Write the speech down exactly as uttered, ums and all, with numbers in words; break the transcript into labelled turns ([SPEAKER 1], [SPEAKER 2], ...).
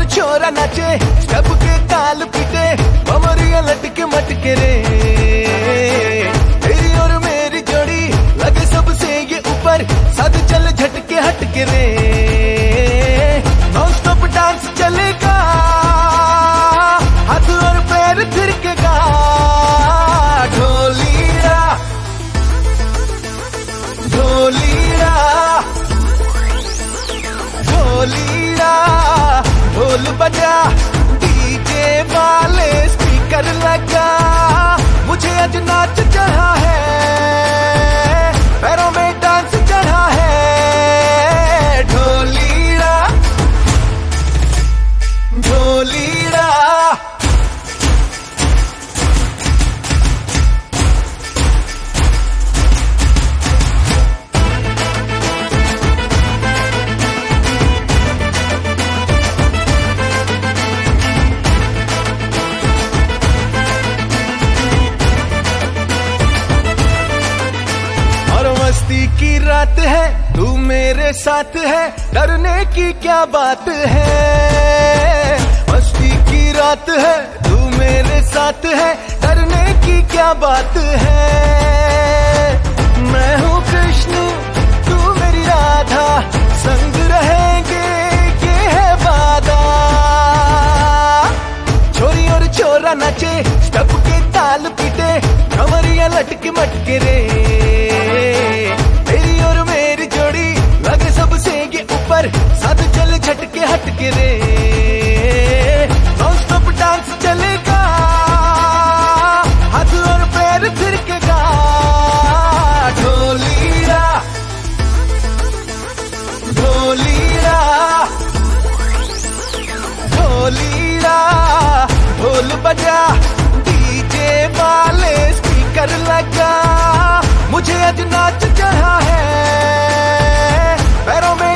[SPEAKER 1] और छोरा नाचे, स्टेप के ताल पीटे, कमरिया लटके मटके रे। तेरी और मेरी जोड़ी लगे सबसे ये ऊपर, साथ चल झटके हटके रे। नॉन स्टॉप डांस चलेगा, हाथ और पैर थिरकेगा। ढोलीरा ढोलीरा ढोलीरा, ढोल बजा, डीजे वाले स्पीकर लगा। मुझे आज नाच चढ़ा है, पैरों में डांस चढ़ा है। ढोलीरा ढोलीरा, मस्ती की रात है, तू मेरे साथ है, डरने की क्या बात है। मस्ती की रात है, तू मेरे साथ है, डरने की क्या बात है। मैं हूँ कृष्ण, तू मेरी राधा, संग रहेंगे ये है वादा। छोरी और छोरा नाचे, स्टेप के ताल पीटे, कमरिया लटके मटके रे। तेरी और मेरी जोड़ी लगे सबसे ये ऊपर, साथ चल झटके हटके रे। नॉन स्टॉप डांस चलेगा, हाथ और पैर थिरकेगा। ढोलीरा ढोलीरा ढोलीरा, ढोल बजा, डीजे वाले स्पीकर लगा। मुझे आज नाच चढ़ा है, पैरों में